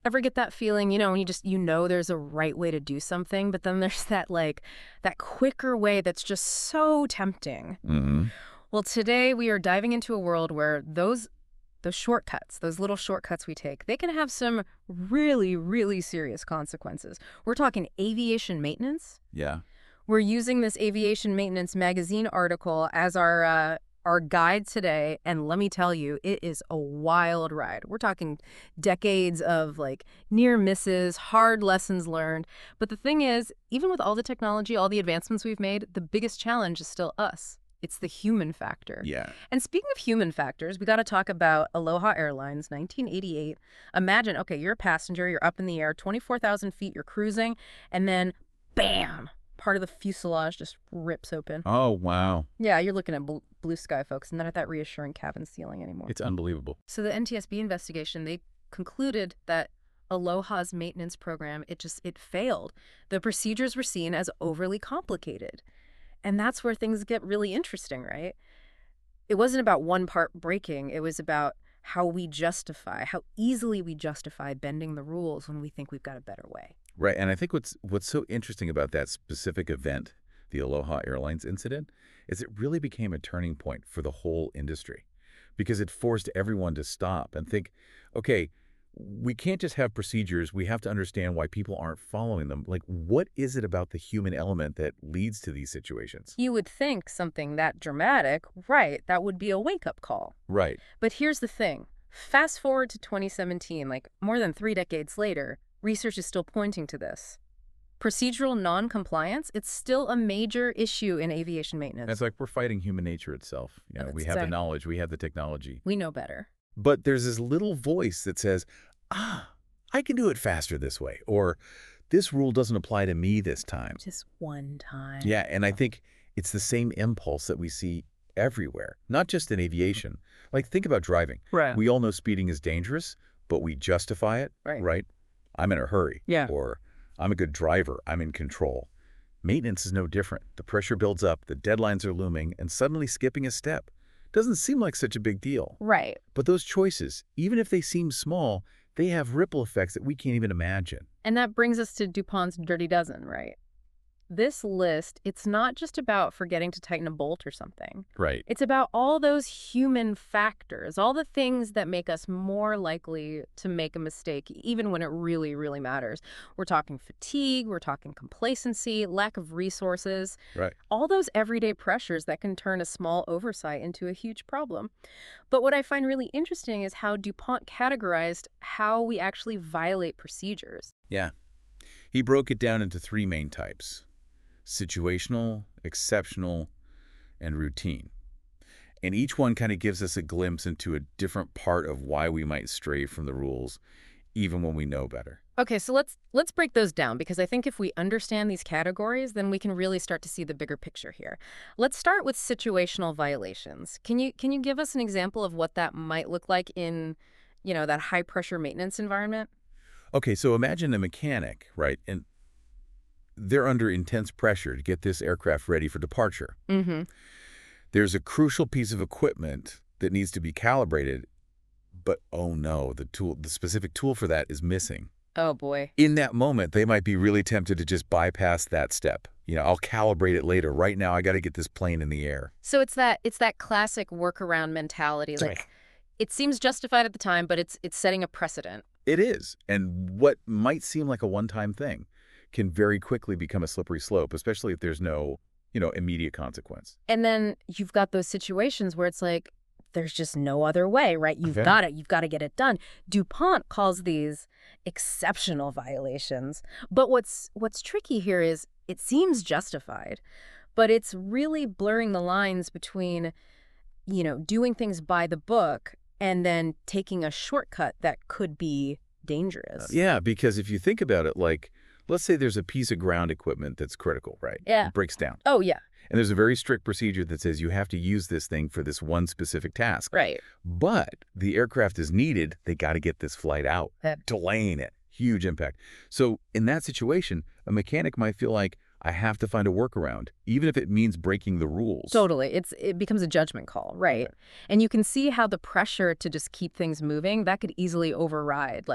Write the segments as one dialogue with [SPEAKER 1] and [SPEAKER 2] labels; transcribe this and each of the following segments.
[SPEAKER 1] Ever get that feeling, when you know there's a right way to do something, but then there's that quicker way that's just so tempting.
[SPEAKER 2] Hmm.
[SPEAKER 1] Well, today we are diving into a world where those shortcuts, those little shortcuts we take, they can have some really, really serious consequences. We're talking aviation maintenance.
[SPEAKER 2] Yeah.
[SPEAKER 1] We're using this Aviation Maintenance magazine article as our guide today, and let me tell you, it is a wild ride. We're talking decades of near misses, hard lessons learned. But the thing is, even with all the technology, all the advancements we've made, the biggest challenge is still us. It's the human factor.
[SPEAKER 2] Yeah.
[SPEAKER 1] And speaking of human factors, we got to talk about Aloha Airlines, 1988. Imagine, okay, you're a passenger, you're up in the air, 24,000 feet, you're cruising, and then bam, part of the fuselage just rips open.
[SPEAKER 2] Oh, wow.
[SPEAKER 1] Yeah, you're looking at blue sky, folks, not at that reassuring cabin ceiling anymore.
[SPEAKER 2] It's unbelievable.
[SPEAKER 1] So the NTSB investigation, they concluded that Aloha's maintenance program, it failed. The procedures were seen as overly complicated. And that's where things get really interesting, right? It wasn't about one part breaking. It was about how easily we justify bending the rules when we think we've got a better way.
[SPEAKER 2] Right. And I think what's so interesting about that specific event, the Aloha Airlines incident, is it really became a turning point for the whole industry because it forced everyone to stop and think, okay, we can't just have procedures. We have to understand why people aren't following them. Like, what is it about the human element that leads to these situations?
[SPEAKER 1] You would think something that dramatic, right, that would be a wake-up call.
[SPEAKER 2] Right.
[SPEAKER 1] But here's the thing. Fast forward to 2017, more than 3 decades later, research is still pointing to this. Procedural non-compliance, it's still a major issue in aviation maintenance.
[SPEAKER 2] And it's like we're fighting human nature itself.
[SPEAKER 1] That's
[SPEAKER 2] We have the knowledge, we have the technology.
[SPEAKER 1] We know better.
[SPEAKER 2] But there's this little voice that says, I can do it faster this way, or this rule doesn't apply to me this time.
[SPEAKER 1] Just one time.
[SPEAKER 2] Yeah, and I think it's the same impulse that we see everywhere, not just in aviation. Like, think about driving.
[SPEAKER 1] Right.
[SPEAKER 2] We all know speeding is dangerous, but we justify it, right? I'm in a hurry.
[SPEAKER 1] Yeah.
[SPEAKER 2] Or I'm a good driver. I'm in control. Maintenance is no different. The pressure builds up, the deadlines are looming, and suddenly skipping a step doesn't seem like such a big deal.
[SPEAKER 1] Right.
[SPEAKER 2] But those choices, even if they seem small, they have ripple effects that we can't even imagine.
[SPEAKER 1] And that brings us to DuPont's Dirty Dozen, right? This list, it's not just about forgetting to tighten a bolt or something.
[SPEAKER 2] Right.
[SPEAKER 1] It's about all those human factors, all the things that make us more likely to make a mistake, even when it really, really matters. We're talking fatigue, we're talking complacency, lack of resources,
[SPEAKER 2] Right.
[SPEAKER 1] all those everyday pressures that can turn a small oversight into a huge problem. But what I find really interesting is how DuPont categorized how we actually violate procedures.
[SPEAKER 2] Yeah. He broke it down into 3 main types: situational, exceptional, and routine. And each one kind of gives us a glimpse into a different part of why we might stray from the rules, even when we know better.
[SPEAKER 1] Okay, so let's break those down, because I think if we understand these categories, then we can really start to see the bigger picture here. Let's start with situational violations. Can you give us an example of what that might look like in, that high pressure maintenance environment?
[SPEAKER 2] Okay, so imagine a mechanic, right? And they're under intense pressure to get this aircraft ready for departure.
[SPEAKER 1] Mm-hmm.
[SPEAKER 2] There's a crucial piece of equipment that needs to be calibrated, but oh no, the specific tool for that is missing.
[SPEAKER 1] Oh boy.
[SPEAKER 2] In that moment, they might be really tempted to just bypass that step. I'll calibrate it later. Right now, I got to get this plane in the air.
[SPEAKER 1] So it's that classic workaround mentality.
[SPEAKER 2] That's right.
[SPEAKER 1] It seems justified at the time, but it's setting a precedent.
[SPEAKER 2] It is. And what might seem like a one-time thing can very quickly become a slippery slope, especially if there's no, immediate consequence.
[SPEAKER 1] And then you've got those situations where it's like, there's just no other way, right? You've got to get it done. DuPont calls these exceptional violations. But what's tricky here is it seems justified, but it's really blurring the lines between, doing things by the book and then taking a shortcut that could be dangerous.
[SPEAKER 2] Yeah, because if you think about it, let's say there's a piece of ground equipment that's critical, right?
[SPEAKER 1] Yeah.
[SPEAKER 2] It breaks down.
[SPEAKER 1] Oh, yeah.
[SPEAKER 2] And there's a very strict procedure that says you have to use this thing for this one specific task.
[SPEAKER 1] Right.
[SPEAKER 2] But the aircraft is needed. They got to get this flight out. Delaying it. Huge impact. So in that situation, a mechanic might feel like, I have to find a workaround, even if it means breaking the rules.
[SPEAKER 1] Totally. It becomes a judgment call, right? And you can see how the pressure to just keep things moving, that could easily override,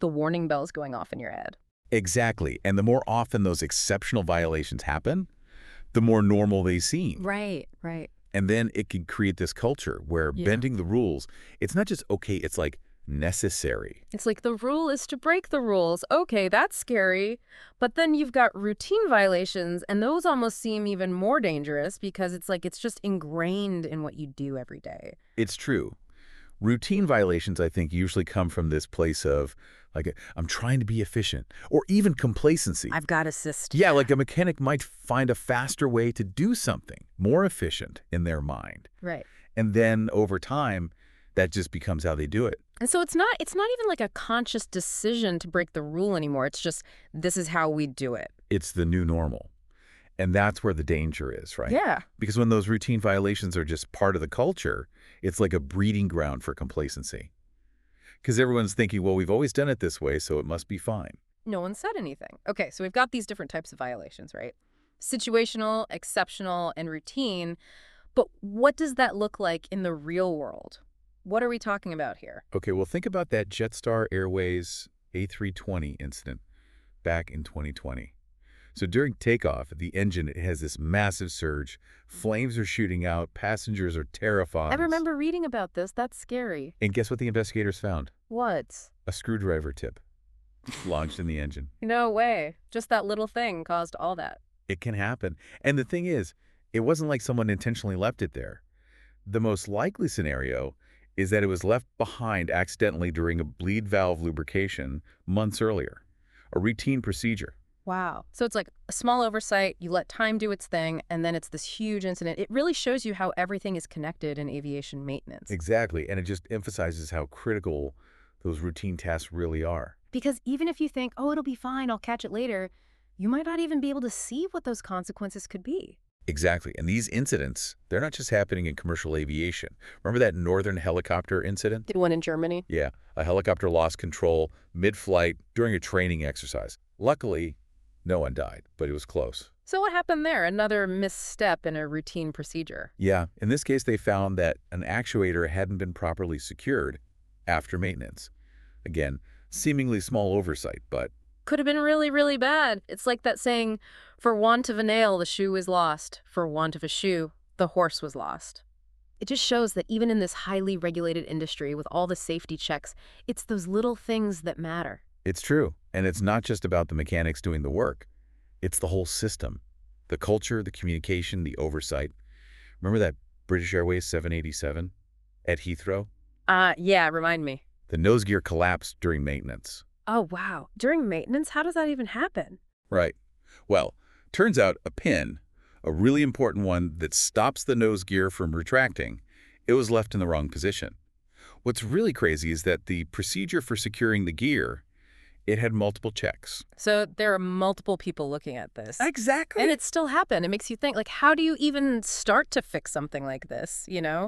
[SPEAKER 1] the warning bells going off in your head.
[SPEAKER 2] Exactly. And the more often those exceptional violations happen, the more normal they seem.
[SPEAKER 1] Right, right.
[SPEAKER 2] And then it can create this culture where
[SPEAKER 1] Yeah.
[SPEAKER 2] bending the rules, it's not just okay, it's like necessary.
[SPEAKER 1] It's like the rule is to break the rules. Okay, that's scary. But then you've got routine violations, and those almost seem even more dangerous because it's like it's just ingrained in what you do every day.
[SPEAKER 2] It's true. Routine violations, I think, usually come from this place of, like, I'm trying to be efficient, or even complacency.
[SPEAKER 1] I've got a system.
[SPEAKER 2] Yeah, like a mechanic might find a faster way to do something, more efficient in their mind.
[SPEAKER 1] Right.
[SPEAKER 2] And then over time, that just becomes how they do it.
[SPEAKER 1] And so it's not even like a conscious decision to break the rule anymore. It's just this is how we do it.
[SPEAKER 2] It's the new normal. And that's where the danger is, right?
[SPEAKER 1] Yeah.
[SPEAKER 2] Because when those routine violations are just part of the culture, it's like a breeding ground for complacency. Because everyone's thinking, well, we've always done it this way, so it must be fine.
[SPEAKER 1] No one said anything. Okay, so we've got these different types of violations, right? Situational, exceptional, and routine. But what does that look like in the real world? What are we talking about here?
[SPEAKER 2] Okay, well, think about that Jetstar Airways A320 incident back in 2020. So during takeoff, the engine, it has this massive surge. Flames are shooting out. Passengers are terrified.
[SPEAKER 1] I remember reading about this. That's scary.
[SPEAKER 2] And guess what the investigators found?
[SPEAKER 1] What?
[SPEAKER 2] A screwdriver tip lodged in the engine.
[SPEAKER 1] No way. Just that little thing caused all that.
[SPEAKER 2] It can happen. And the thing is, it wasn't like someone intentionally left it there. The most likely scenario is that it was left behind accidentally during a bleed valve lubrication months earlier, a routine procedure.
[SPEAKER 1] Wow. So it's like a small oversight, you let time do its thing, and then it's this huge incident. It really shows you how everything is connected in aviation maintenance.
[SPEAKER 2] Exactly, and it just emphasizes how critical those routine tasks really are.
[SPEAKER 1] Because even if you think, oh, it'll be fine, I'll catch it later, you might not even be able to see what those consequences could be.
[SPEAKER 2] Exactly, and these incidents, they're not just happening in commercial aviation. Remember that Northern helicopter incident?
[SPEAKER 1] Did one in Germany?
[SPEAKER 2] Yeah, a helicopter lost control mid-flight during a training exercise. Luckily, no one died, but it was close.
[SPEAKER 1] So what happened there? Another misstep in a routine procedure.
[SPEAKER 2] Yeah, in this case, they found that an actuator hadn't been properly secured after maintenance. Again, seemingly small oversight, but
[SPEAKER 1] Could have been really, really bad. It's like that saying, for want of a nail, the shoe is lost. For want of a shoe, the horse was lost. It just shows that even in this highly regulated industry with all the safety checks, it's those little things that matter.
[SPEAKER 2] it's true. And it's not just about the mechanics doing the work. It's the whole system. The culture, the communication, the oversight. Remember that British Airways 787 at Heathrow?
[SPEAKER 1] Yeah, remind me.
[SPEAKER 2] The nose gear collapsed during maintenance.
[SPEAKER 1] Oh, wow. During maintenance, how does that even happen?
[SPEAKER 2] Right. Well, turns out a pin, a really important one that stops the nose gear from retracting, it was left in the wrong position. What's really crazy is that the procedure for securing the gear, it had multiple checks.
[SPEAKER 1] So there are multiple people looking at this.
[SPEAKER 2] Exactly.
[SPEAKER 1] And it still happened. It makes you think, like, how do you even start to fix something like this,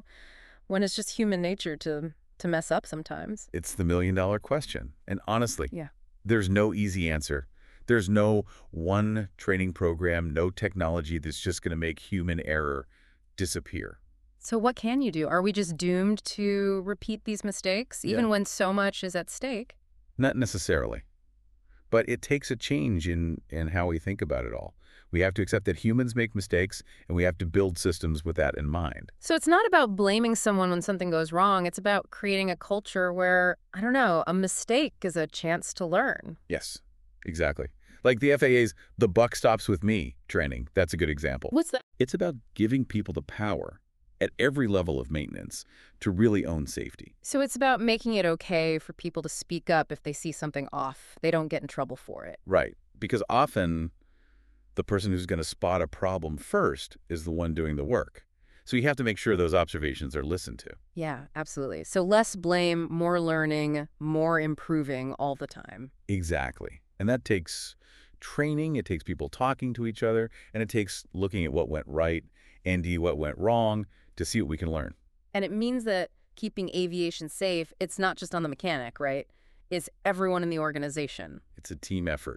[SPEAKER 1] when it's just human nature to mess up sometimes?
[SPEAKER 2] It's the million-dollar question. And honestly,
[SPEAKER 1] Yeah.
[SPEAKER 2] there's no easy answer. There's no one training program, no technology that's just going to make human error disappear.
[SPEAKER 1] So what can you do? Are we just doomed to repeat these mistakes, even
[SPEAKER 2] Yeah.
[SPEAKER 1] when so much is at stake?
[SPEAKER 2] Not necessarily. But it takes a change in how we think about it all. We have to accept that humans make mistakes, and we have to build systems with that in mind.
[SPEAKER 1] So it's not about blaming someone when something goes wrong. It's about creating a culture where, I don't know, a mistake is a chance to learn.
[SPEAKER 2] Yes, exactly. Like the FAA's "the buck stops with me" training. That's a good example.
[SPEAKER 1] What's that?
[SPEAKER 2] It's about giving people the power at every level of maintenance to really own safety.
[SPEAKER 1] So it's about making it okay for people to speak up if they see something off. They don't get in trouble for it.
[SPEAKER 2] Right. Because often the person who's going to spot a problem first is the one doing the work. So you have to make sure those observations are listened to.
[SPEAKER 1] Yeah, absolutely. So less blame, more learning, more improving all the time.
[SPEAKER 2] Exactly. And that takes training, it takes people talking to each other, and it takes looking at what went right and what went wrong to see what we can learn.
[SPEAKER 1] And it means that keeping aviation safe, it's not just on the mechanic, right? It's everyone in the organization.
[SPEAKER 2] It's a team effort.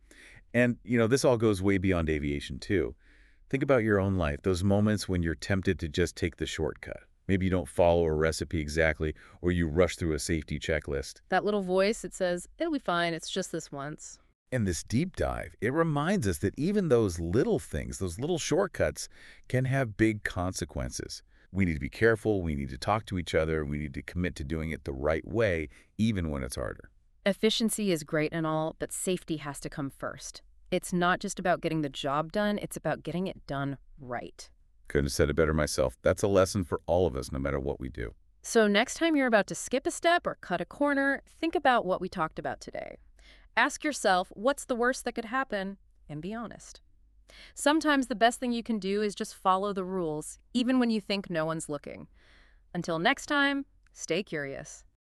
[SPEAKER 2] And, this all goes way beyond aviation, too. Think about your own life, those moments when you're tempted to just take the shortcut. Maybe you don't follow a recipe exactly, or you rush through a safety checklist.
[SPEAKER 1] That little voice, it says, it'll be fine, it's just this once.
[SPEAKER 2] In this deep dive, it reminds us that even those little things, those little shortcuts, can have big consequences. We need to be careful, we need to talk to each other, we need to commit to doing it the right way, even when it's harder.
[SPEAKER 1] Efficiency is great and all, but safety has to come first. It's not just about getting the job done, it's about getting it done right.
[SPEAKER 2] Couldn't have said it better myself. That's a lesson for all of us, no matter what we do.
[SPEAKER 1] So next time you're about to skip a step or cut a corner, think about what we talked about today. Ask yourself, what's the worst that could happen? And be honest. Sometimes the best thing you can do is just follow the rules, even when you think no one's looking. Until next time, stay curious.